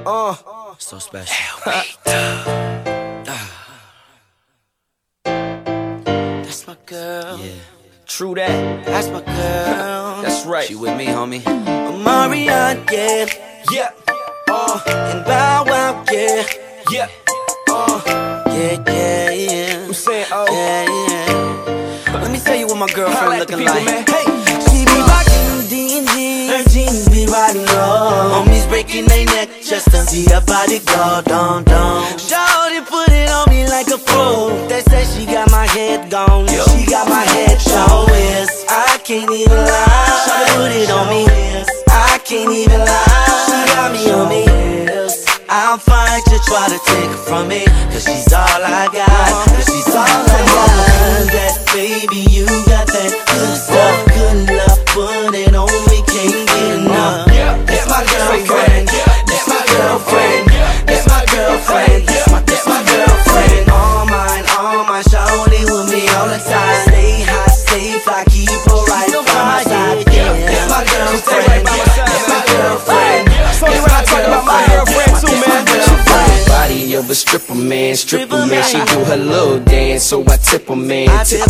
So special. That's my girl. Yeah. True that. That's my girl. That's right. She with me, homie. Omarion, yeah. Yeah. And Bow Wow, yeah. Yeah. Yeah. I'm saying, Yeah. Let me tell you what my girlfriend holla at looking the people, like. man. Hey. She be rockin' D&G, her jeans be riding low. Homies breaking their neck just to see her body go down. Shawty put it on me like a pro. They say she got my head gone. She got my head showers. I can't even lie. Shawty put it on me. I can't even lie. She got me on me. I'll fight to try to take her from me, cause she's all I got. Cause she's all I got. That baby, you got that good stuff. Good love, put it on me, can't get enough. That's my girlfriend. That's my girlfriend. That's my girlfriend. That's my girlfriend. All mine, shawty with me all the time. Stay hot, stay fly, keep her right by my side. That's my girlfriend. That's my girlfriend. So when I talk about my girlfriend too, man. Body of a stripper man. She do her little dance, so I tip her man. Hey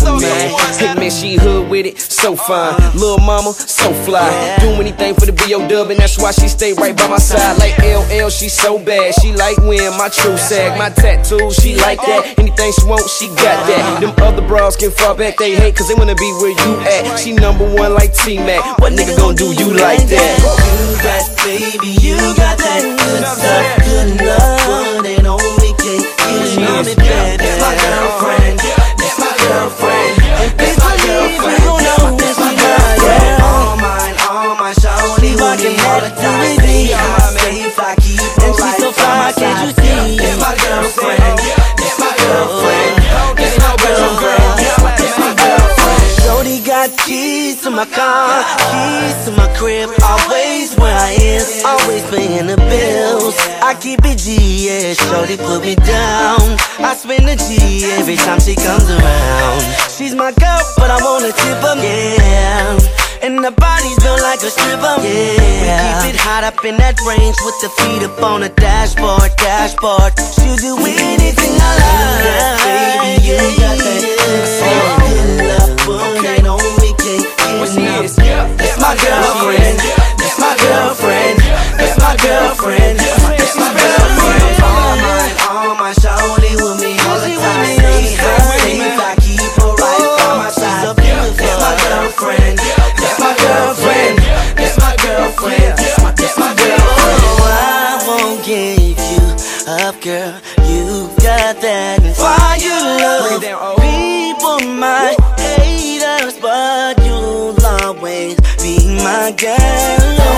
man, she hood with it, so fine. Lil' mama, so fly. Do anything for the B.O.W. and that's why she stay right by my side. Like LL, she so bad. She like when my true sag, my tattoos, she like that. Anything she want, she got that. Them other bras can fall back, they hate cause they wanna be where you at. She #1 like T-Mac. What nigga gon' do you like that? You got baby, you got that good stuff, good love. Put it on me, can't get enough. That's my girlfriend. That's my girlfriend. And that's my girlfriend. That's my girlfriend. All mine, shawty with me all the time. Stay high, stay fly, keep her right by my side. That's my girlfriend. That's my girlfriend. That's my girlfriend. That's my girlfriend. Shorty got keys to my car, keys to my crib. Always where I is, always paying the bills. I keep it G, yeah, shorty put me down. I spend a G every time she comes around. She's my girl, but I wanna tip her, yeah. And the body's built like a stripper, yeah. We keep it hot up in that range with the feet up on the dashboard. She'll do anything I like. Baby, you got that good love, put it on me, can't get enough. That's my girlfriend. That's my girlfriend. That's my girlfriend. That's my girlfriend. All my shawty with me all the time. Stay high, stay fly, keep her right by my side. That's my girlfriend. That's my girlfriend. That's my girlfriend. That's my girlfriend. Oh, I won't give you up, girl. You've got that fire love. People might hate us, but you'll always be my girl.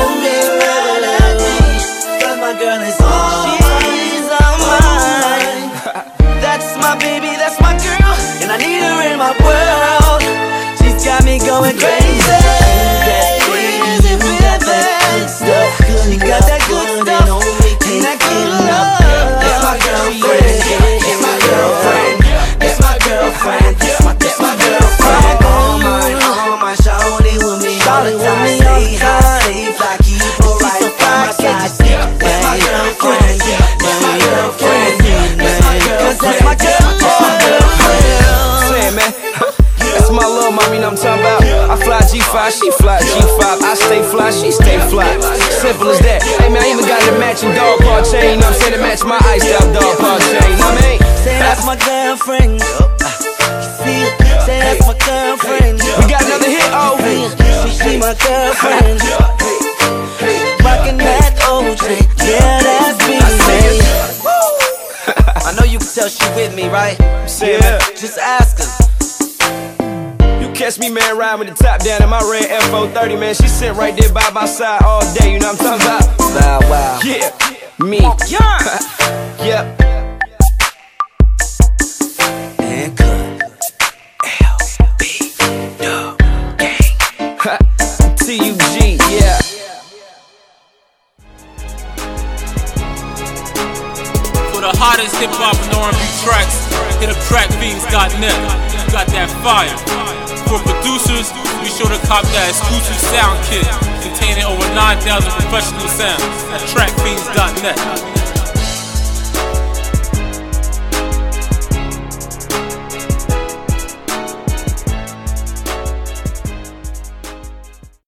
Cause my girl is all she's all mine. That's my baby, that's my girl, and I need her in my world. She's got me going crazy. Crazy, we got that good stuff. She got that good stuff and that good love. That's my girlfriend. That's my girlfriend. That's my girlfriend. That's my girlfriend. All my shawty with me all the time. Stay high, stay fly, keep her right by my side. That's my girlfriend. That's my girlfriend. Cause that's my girlfriend. Say it, man. That's my little mommy, know what I'm talking about. I fly G5, she fly G5. I stay fly, she stay fly. Simple as that. Hey man, I even got a matching dog paw chain, you know what I'm saying, to match my iced out dog paw chain, you know what I mean? Say that's my girlfriend. See it? Say that's my girlfriend. We got another hit, oh. She my girlfriend. Rockin' that OJ, yeah, that's me, man. I know you can tell she with me, right? Yeah. Just ask her. Catch me, man, riding with the top down in my red F430, man. She sitting right there by my side all day, you know what I'm talking about? Bow Wow. Yeah, me. Yep. And cut. LB, no gang. TUG, yeah. For the hottest hip-hop and R&B tracks, hit up trackfiends.net. Got that fire. For producers, be sure to cop that exclusive sound kit. containing over 9,000 professional sounds at trackfiends.net.